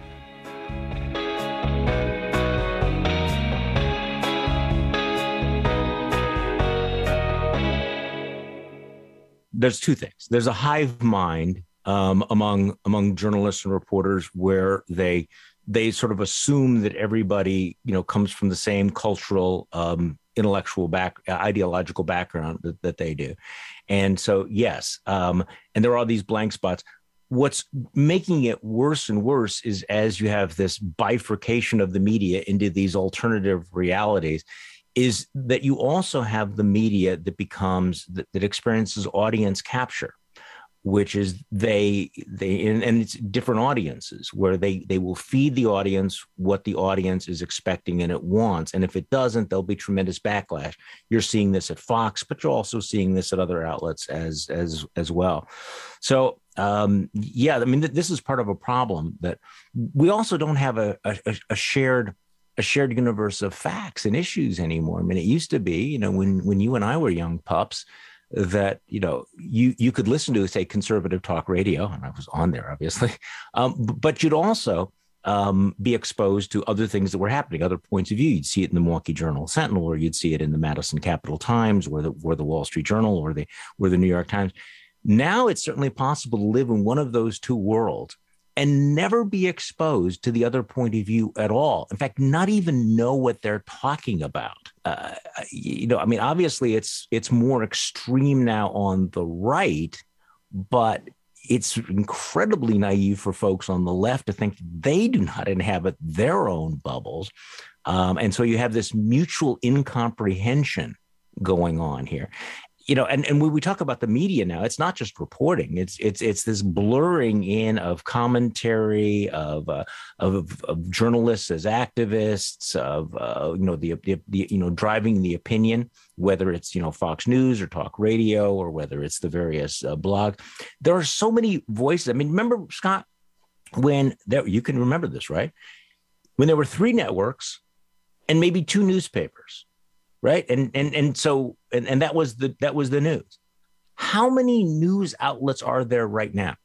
There's two things. There's a hive mind um, among among journalists and reporters where they they sort of assume that everybody, you know, comes from the same cultural, um, intellectual back, ideological background that, that they do. And so, yes, um, and there are these blank spots. What's making it worse and worse is as you have this bifurcation of the media into these alternative realities, is that you also have the media that becomes, that, that experiences audience capture, which is they, they and, and it's different audiences where they, they will feed the audience what the audience is expecting and it wants. And if it doesn't, there'll be tremendous backlash. You're seeing this at Fox, but you're also seeing this at other outlets as, as, as well. So, um, yeah, I mean, th- this is part of a problem that we also don't have a, a, a shared a shared universe of facts and issues anymore. I mean, it used to be, you know, when, when you and I were young pups, that, you know, you, you could listen to, say, conservative talk radio, and I was on there, obviously, um, but you'd also um, be exposed to other things that were happening, other points of view. You'd see it in the Milwaukee Journal Sentinel, or you'd see it in the Madison Capital Times, or the, or the Wall Street Journal, or the, or the New York Times. Now it's certainly possible to live in one of those two worlds and never be exposed to the other point of view at all. In fact, not even know what they're talking about. Uh, you know, I mean, obviously it's it's more extreme now on the right, but it's incredibly naive for folks on the left to think they do not inhabit their own bubbles. Um, and so you have this mutual incomprehension going on here. You know, and, and when we talk about the media now, it's not just reporting. It's it's it's this blurring in of commentary, of uh, of, of journalists as activists, of uh, you know the, the the you know driving the opinion, whether it's you know Fox News or talk radio or whether it's the various uh, blogs. There are so many voices. I mean, remember, Scott, when there, you can remember this, right? When there were three networks and maybe two newspapers. Right. And and and so and, and that was the that was the news. How many news outlets are there right now?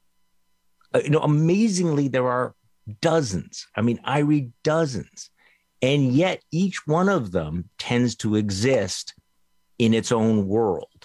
Uh, you know, amazingly, there are dozens. I mean, I read dozens. And yet each one of them tends to exist in its own world.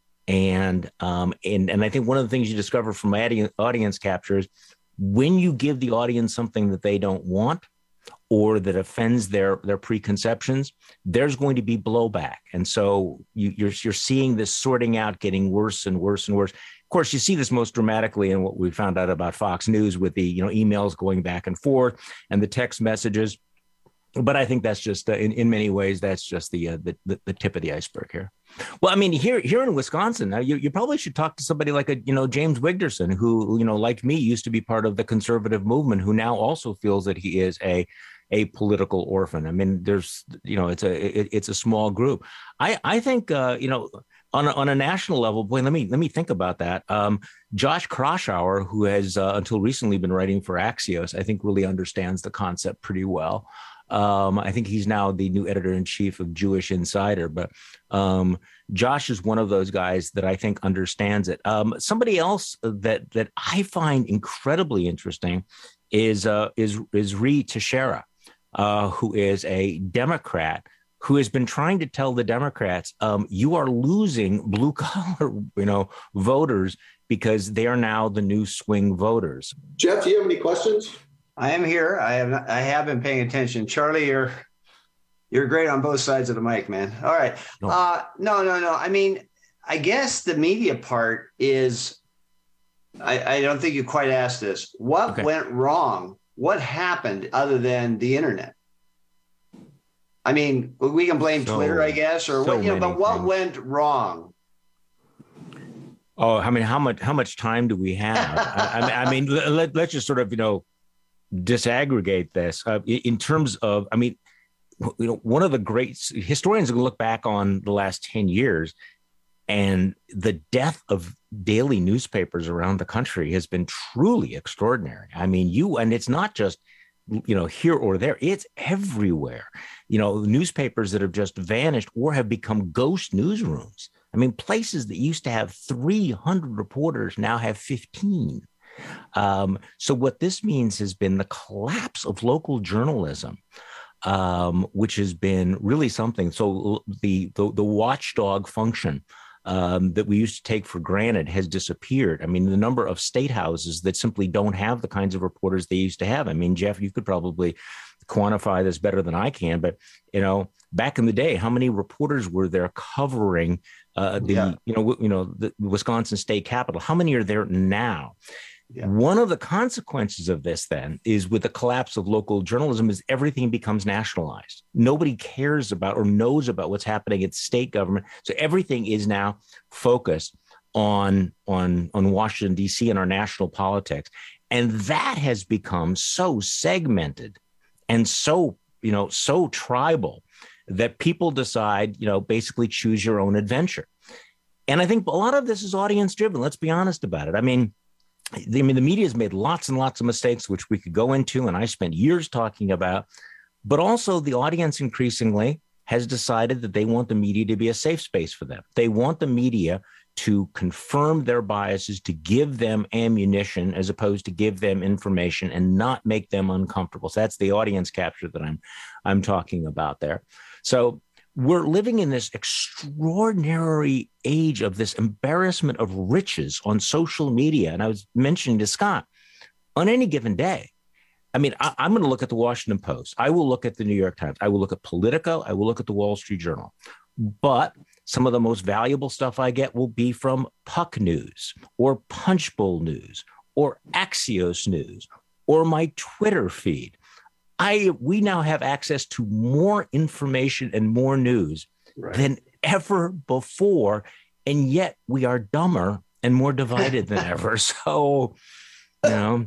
And um, and, and I think one of the things you discover from audience, audience capture is when you give the audience something that they don't want, or that offends their their preconceptions, there's going to be blowback. And so you, you're you're seeing this sorting out getting worse and worse and worse. Of course, you see this most dramatically in what we found out about Fox News with the you know emails going back and forth and the text messages. But I think that's just uh, in, in many ways, that's just the, uh, the, the the tip of the iceberg here. Well, I mean, here here in Wisconsin, now you, you probably should talk to somebody like a, you know, James Wigderson, who, you know, like me, used to be part of the conservative movement, who now also feels that he is a a political orphan. I mean, there's, you know, it's a it, it's a small group. I I think, uh, you know, on a, on a national level, boy, let me let me think about that. Um, Josh Kraushaar, who has uh, until recently been writing for Axios, I think really understands the concept pretty well. Um, I think he's now the new editor-in-chief of Jewish Insider, but um, Josh is one of those guys that I think understands it. Um, somebody else that that I find incredibly interesting is uh, is is Ree Teixeira, uh, who is a Democrat who has been trying to tell the Democrats, um, you are losing blue-collar, you know, voters because they are now the new swing voters. Jeff, do you have any questions? I am here. I have not, I have been paying attention. Charlie, you're you're great on both sides of the mic, man. All right. No, uh, no, no, no. I mean, I guess the media part is, I, I don't think you quite asked this. What okay. went wrong? What happened other than the internet? I mean, we can blame so, Twitter, I guess, or so what, you know, but what things. went wrong? Oh, I mean, how much how much time do we have? I, I mean, let, let's just sort of, you know, disaggregate this uh, in terms of, I mean, you know, one of the great historians will look back on the last ten years, and the death of daily newspapers around the country has been truly extraordinary. I mean, you, and it's not just you know, here or there. It's everywhere. You know, newspapers that have just vanished or have become ghost newsrooms. I mean, places that used to have three hundred reporters now have fifteen. Um, so what this means has been the collapse of local journalism, um, which has been really something. So the the, the watchdog function um, that we used to take for granted has disappeared. I mean, the number of state houses that simply don't have the kinds of reporters they used to have. I mean, Jeff, you could probably quantify this better than I can, but, you know, back in the day, how many reporters were there covering uh, the, yeah. you know, you know, the Wisconsin state capitol? How many are there now? Yeah. One of the consequences of this then is with the collapse of local journalism is everything becomes nationalized. Nobody cares about or knows about what's happening at state government. So everything is now focused on, on, on Washington, D C and our national politics. And that has become so segmented and so, you know, so tribal that people decide, you know, basically choose your own adventure. And I think a lot of this is audience driven. Let's be honest about it. I mean, I mean, the media has made lots and lots of mistakes, which we could go into, and I spent years talking about. But also the audience increasingly has decided that they want the media to be a safe space for them. They want the media to confirm their biases, to give them ammunition as opposed to give them information and not make them uncomfortable. So that's the audience capture that I'm, I'm talking about there. So we're living in this extraordinary age of this embarrassment of riches on social media. And I was mentioning to Scott, on any given day, I mean, I, I'm going to look at the Washington Post. I will look at the New York Times. I will look at Politico. I will look at the Wall Street Journal. But some of the most valuable stuff I get will be from Puck News or Punchbowl News or Axios News or my Twitter feed. I we now have access to more information and more news right. than ever before, and yet we are dumber and more divided than ever. So, you know,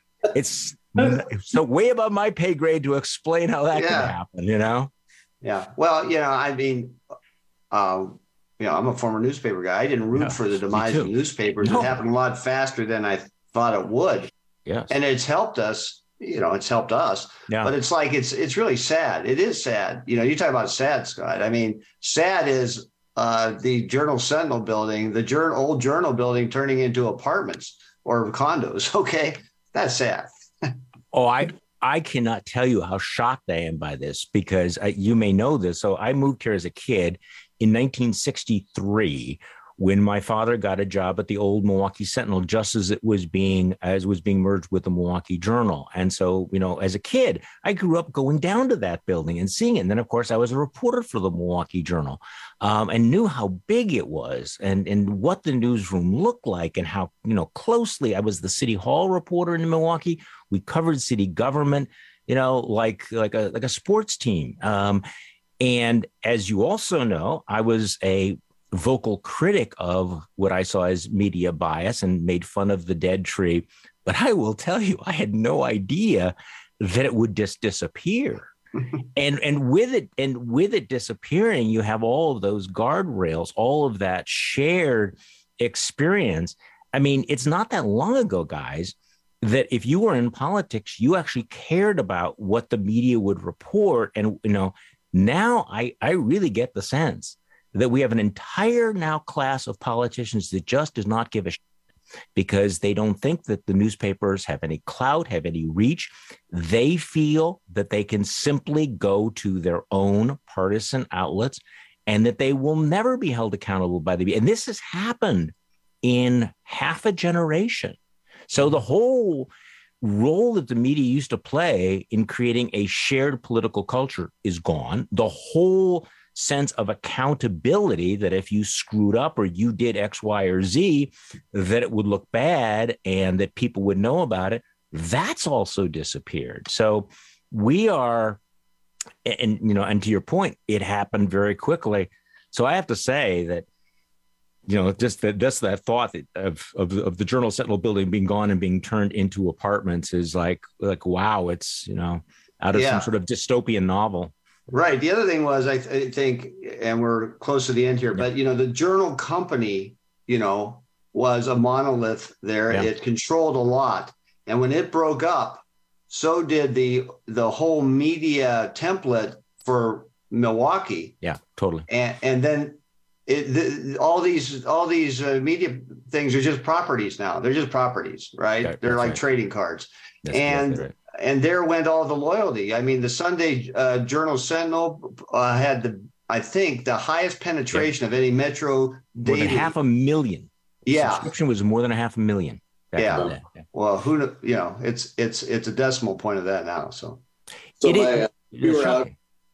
it's so way above my pay grade to explain how that yeah. can happen, you know? Yeah. Well, you know, I mean, uh, you know, I'm a former newspaper guy. I didn't root yeah, for the demise of newspapers. No. It happened a lot faster than I thought it would. Yes. And it's helped us. You know, it's helped us, yeah. but it's like, it's, it's really sad. It is sad. You know, you talk about sad, Scott. I mean, sad is uh, the Journal Sentinel building, the journal, old Journal building turning into apartments or condos. Okay. That's sad. oh, I, I cannot tell you how shocked I am by this because I, you may know this. So I moved here as a kid in nineteen sixty-three. When my father got a job at the old Milwaukee Sentinel, just as it was being as was being merged with the Milwaukee Journal. And so, you know, as a kid, I grew up going down to that building and seeing it. And then, of course, I was a reporter for the Milwaukee Journal um, and knew how big it was and, and what the newsroom looked like and how, you know, closely I was the city hall reporter in Milwaukee. We covered city government, you know, like like a like a sports team. Um, and as you also know, I was a vocal critic of what I saw as media bias and made fun of the dead tree. But I will tell you, I had no idea that it would just disappear. and and with it and with it disappearing, you have all of those guardrails, all of that shared experience. I mean, it's not that long ago, guys, that if you were in politics, you actually cared about what the media would report. And, you know, now I, I really get the sense that we have an entire now class of politicians that just does not give a shit because they don't think that the newspapers have any clout, have any reach. They feel that they can simply go to their own partisan outlets and that they will never be held accountable by the media. And this has happened in half a generation. So the whole role that the media used to play in creating a shared political culture is gone. The whole sense of accountability that if you screwed up or you did X, Y, or Z, that it would look bad and that people would know about it, that's also disappeared. So we are, and, you know, and to your point, it happened very quickly. So I have to say that, you know, just that just that thought of, of, of the Journal Sentinel building being gone and being turned into apartments is like, like, wow, it's, you know, out of yeah. some sort of dystopian novel. Right. The other thing was, I, th- I think, and we're close to the end here, but, you know, the Journal Company, you know, was a monolith there. Yeah. It controlled a lot. And when it broke up, so did the the whole media template for Milwaukee. Yeah, totally. And and then it, the, all these all these uh, media things are just properties now. They're just properties, right? That, They're like right. trading cards. That's and right. and there went all the loyalty. I mean, the Sunday uh, Journal Sentinel uh, had the I think the highest penetration yeah. of any metro more daily. than half a million. Yeah, subscription was more than a half a million. Yeah. yeah. Well, who you know, it's it's it's a decimal point of that now. So, so it my, is, uh, we were out.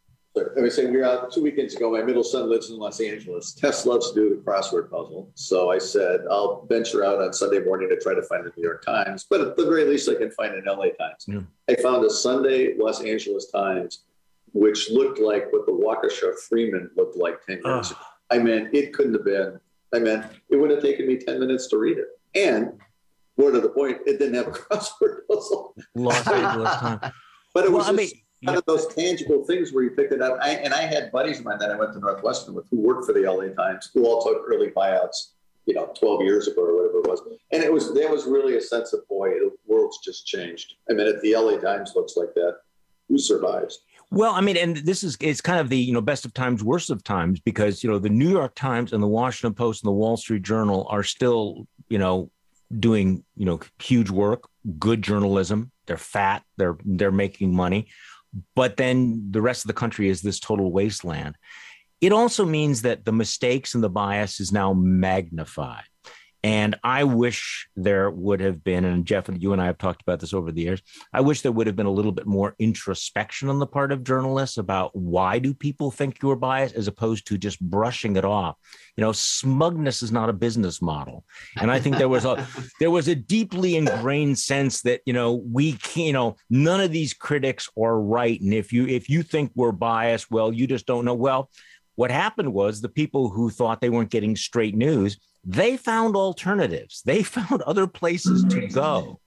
I was saying we were out two weekends ago. My middle son lives in Los Angeles. Tess loves to do the crossword puzzle, so I said I'll venture out on Sunday morning to try to find the New York Times, but at the very least, I can find an L A Times. Yeah. I found a Sunday Los Angeles Times, which looked like what the Waukesha Freeman looked like ten years ago. I mean, it couldn't have been. I mean, it would have taken me ten minutes to read it, and more to the point, it didn't have a crossword puzzle. Los Angeles Times. But it was well, just I mean, kind yeah. of those tangible things where you picked it up. I, and I had buddies of mine that I went to Northwestern with who worked for the L A Times, who all took early buyouts, you know, twelve years ago or whatever it was. And it was, there was really a sense of, boy, the world's just changed. I mean, if the L A Times looks like that, who survives? Well, I mean, and this is, it's kind of the, you know, best of times, worst of times, because, you know, the New York Times and the Washington Post and the Wall Street Journal are still, you know, doing, you know, huge work, good journalism. They're fat, they're, they're making money. But then the rest of the country is this total wasteland. It also means that the mistakes and the bias is now magnified. And I wish there would have been, and Jeff, and you and I have talked about this over the years, I wish there would have been a little bit more introspection on the part of journalists about why do people think you're biased, as opposed to just brushing it off. You know, smugness is not a business model. And I think there was a there was a deeply ingrained sense that, you know, we can't, you know, none of these critics are right. And if you if you think we're biased, well, you just don't know. Well, what happened was the people who thought they weren't getting straight news, they found alternatives. They found other places to go.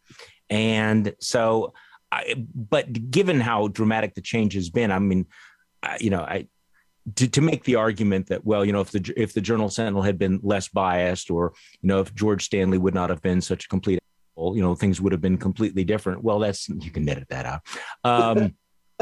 And so, I, but given how dramatic the change has been, I mean, I, you know, I to, to make the argument that, well, you know, if the if the Journal Sentinel had been less biased, or, you know, if George Stanley would not have been such a complete, you know, things would have been completely different. Well, that's, you can edit that out. Um,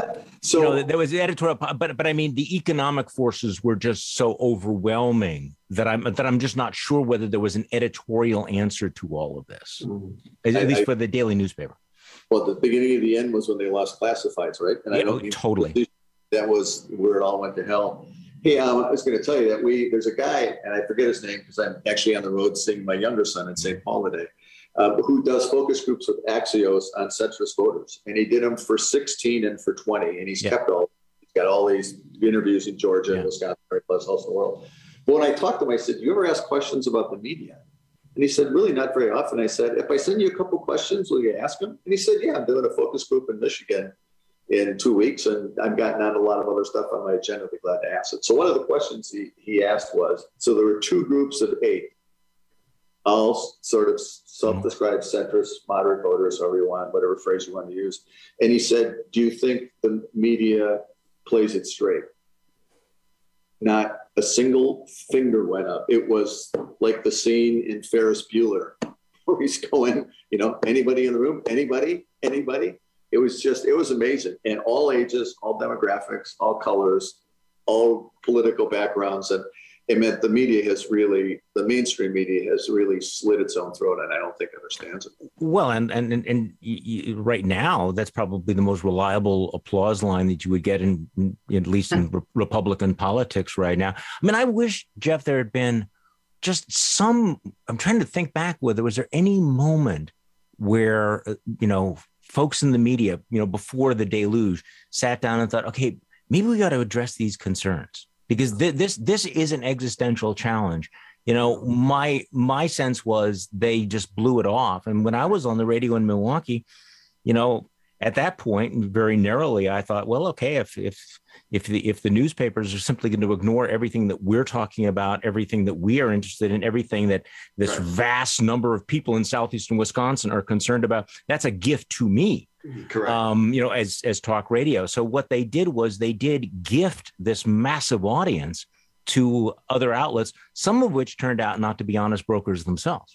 So you know, there was editorial, but but I mean, the economic forces were just so overwhelming that I'm that I'm just not sure whether there was an editorial answer to all of this, at, at least I, for the daily newspaper. Well, the beginning of the end was when they lost classifieds, right? And yeah, I know oh, totally. That was where it all went to hell. Hey, um, I was going to tell you that we there's a guy, and I forget his name because I'm actually on the road seeing my younger son in Saint Paul today. Uh, who does focus groups with Axios on centrist voters. And he did them for sixteen and for twenty. And he's yeah. kept all, he's got all these interviews in Georgia, yeah. Wisconsin, every place else in the world. But when I talked to him, I said, do you ever ask questions about the media? And he said, really not very often. I said, if I send you a couple questions, will you ask them? And he said, yeah, I'm doing a focus group in Michigan in two weeks. And I've gotten on a lot of other stuff on my agenda. I'd be glad to ask it. So one of the questions he, he asked was, so there were two groups of eight, all sort of self-described centrist, moderate voters, however you want, whatever phrase you want to use. And he said, do you think the media plays it straight? Not a single finger went up. It was like the scene in Ferris Bueller where he's going, you know, anybody in the room, anybody, anybody. It was just, it was amazing. And all ages, all demographics, all colors, all political backgrounds. And it meant the media has really, the mainstream media has really slit its own throat, and I don't think understands it. Well, and and and, and y- right now, that's probably the most reliable applause line that you would get in, in at least in re- Republican politics right now. I mean, I wish, Jeff, there had been just some. I'm trying to think back. Whether was there any moment where uh, you know folks in the media, you know, before the deluge, sat down and thought, okay, maybe we got to address these concerns. Because th- this this is an existential challenge. You know, my my sense was they just blew it off. And when I was on the radio in Milwaukee, you know, at that point, very narrowly, I thought, well, okay, if if if the if the newspapers are simply going to ignore everything that we're talking about, everything that we are interested in, everything that this right. vast number of people in southeastern Wisconsin are concerned about, that's a gift to me. Correct. Um, you know, as as talk radio. So what they did was they did gift this massive audience to other outlets, some of which turned out not to be honest brokers themselves.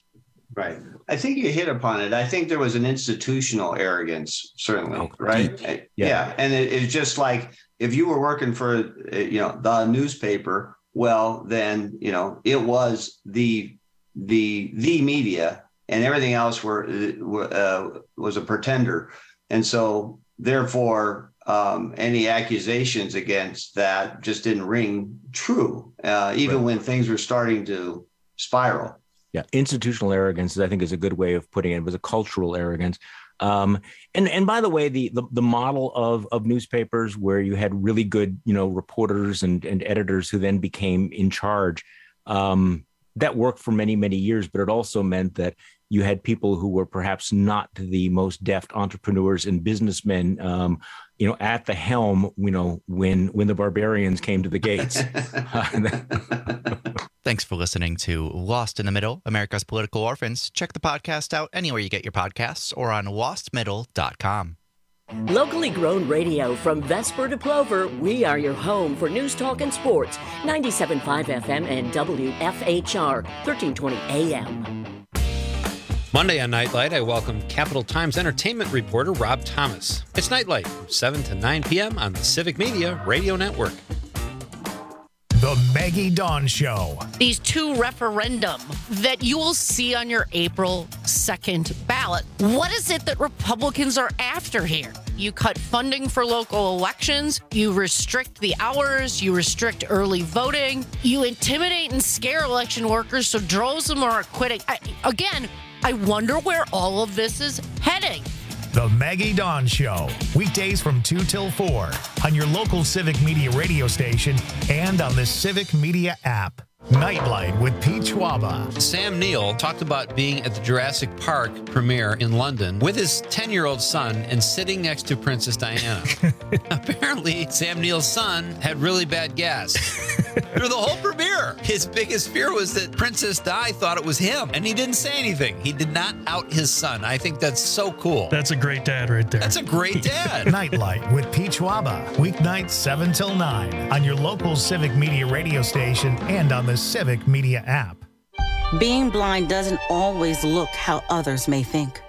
Right. I think you hit upon it. I think there was an institutional arrogance, certainly, oh, right? Yeah. yeah. And it, it's just like if you were working for, you know, the newspaper, well, then, you know, it was the the the media and everything else were uh, was a pretender. And so therefore, um, any accusations against that just didn't ring true, uh, even right. when things were starting to spiral. Yeah, institutional arrogance, I think, is a good way of putting it. It was a cultural arrogance. Um, and and by the way, the, the the model of of newspapers where you had really good, you know, reporters and, and editors who then became in charge, um, that worked for many, many years. But it also meant that you had people who were perhaps not the most deft entrepreneurs and businessmen, um, you know, at the helm, you know, when when the barbarians came to the gates. Thanks for listening to Lost in the Middle, America's Political Orphans. Check the podcast out anywhere you get your podcasts or on lost middle dot com. Locally grown radio from Vesper to Plover, we are your home for news, talk, and sports. ninety-seven point five F M and W F H R, thirteen twenty A M. Monday on Nightlight, I welcome Capital Times entertainment reporter Rob Thomas. It's Nightlight from seven to nine p.m. on the Civic Media Radio Network. The Maggie Dawn Show. These two referendum that you will see on your April second ballot. What is it that Republicans are after here? You cut funding for local elections. You restrict the hours. You restrict early voting. You intimidate and scare election workers so droves of them are quitting. I, again, I wonder where all of this is heading. The Maggie Dawn Show, weekdays from two till four on your local Civic Media radio station and on the Civic Media app. Nightlight with Pete Schwaba. Sam Neill talked about being at the Jurassic Park premiere in London with his ten-year-old son and sitting next to Princess Diana. Apparently, Sam Neill's son had really bad gas. Through the whole premiere, his biggest fear was that Princess Di thought it was him, and he didn't say anything. He did not out his son. I think that's so cool. That's a great dad right there. That's a great dad. Nightlight with Pete Schwaba, weeknights seven till nine on your local Civic Media radio station and on the Civic Media app. Being blind doesn't always look how others may think.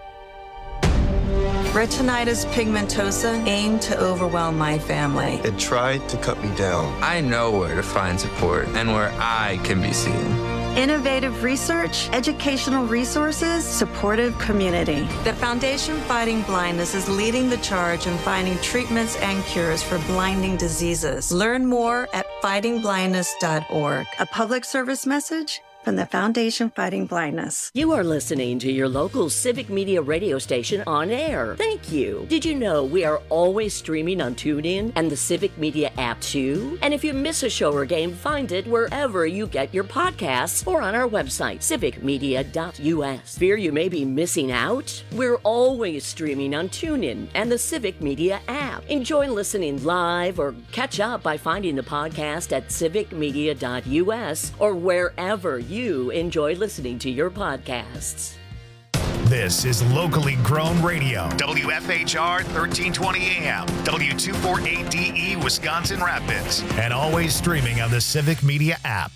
Retinitis pigmentosa aimed to overwhelm my family. It tried to cut me down. I know where to find support and where I can be seen. Innovative research, educational resources, supportive community. The Foundation Fighting Blindness is leading the charge in finding treatments and cures for blinding diseases. Learn more at fighting blindness dot org. A public service message from the Foundation Fighting Blindness. You are listening to your local Civic Media radio station on air. Thank you. Did you know we are always streaming on TuneIn and the Civic Media app too? And if you miss a show or game, find it wherever you get your podcasts or on our website, civic media dot U S. Fear you may be missing out? We're always streaming on TuneIn and the Civic Media app. Enjoy listening live or catch up by finding the podcast at civic media dot U S or wherever you You enjoy listening to your podcasts. This is locally grown radio. W F H R thirteen twenty A M, W two forty-eight D E Wisconsin Rapids, and always streaming on the Civic Media app.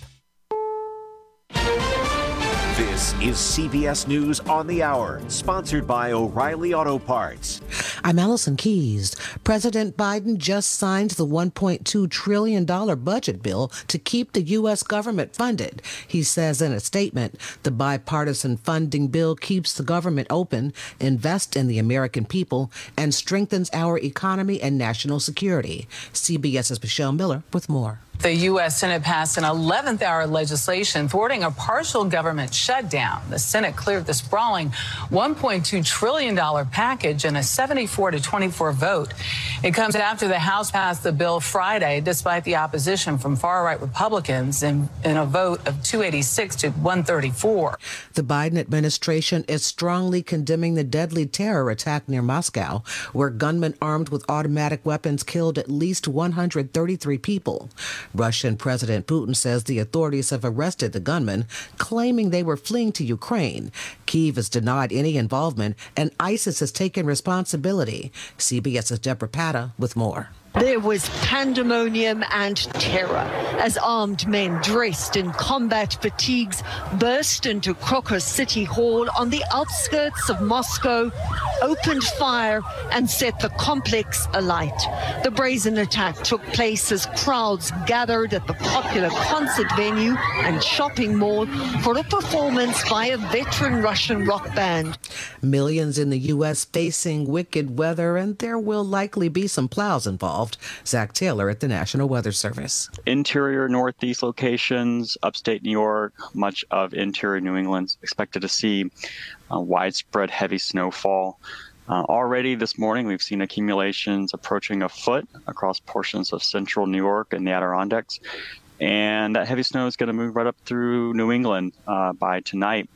This is C B S News on the Hour, sponsored by O'Reilly Auto Parts. I'm Allison Keys. President Biden just signed the one point two trillion dollars budget bill to keep the U S government funded. He says in a statement, the bipartisan funding bill keeps the government open, invests in the American people, and strengthens our economy and national security. CBS's Michelle Miller with more. The U S Senate passed an eleventh hour legislation thwarting a partial government shutdown. The Senate cleared the sprawling one point two trillion dollars package in a seventy-four to twenty-four vote. It comes after the House passed the bill Friday, despite the opposition from far-right Republicans in, in a vote of two eighty-six to one thirty-four. The Biden administration is strongly condemning the deadly terror attack near Moscow, where gunmen armed with automatic weapons killed at least one hundred thirty-three people. Russian President Putin says the authorities have arrested the gunmen, claiming they were fleeing to Ukraine. Kyiv has denied any involvement, and ISIS has taken responsibility. CBS's Deborah Pata with more. There was pandemonium and terror as armed men dressed in combat fatigues burst into Krokus City Hall on the outskirts of Moscow, opened fire and set the complex alight. The brazen attack took place as crowds gathered at the popular concert venue and shopping mall for a performance by a veteran Russian rock band. Millions in the U S facing wicked weather, and there will likely be some plows involved. Zach Taylor at the National Weather Service. Interior Northeast locations, upstate New York, much of interior New England expected to see uh, widespread heavy snowfall. Uh, already this morning, we've seen accumulations approaching a foot across portions of central New York and the Adirondacks. And that heavy snow is going to move right up through New England uh, by tonight.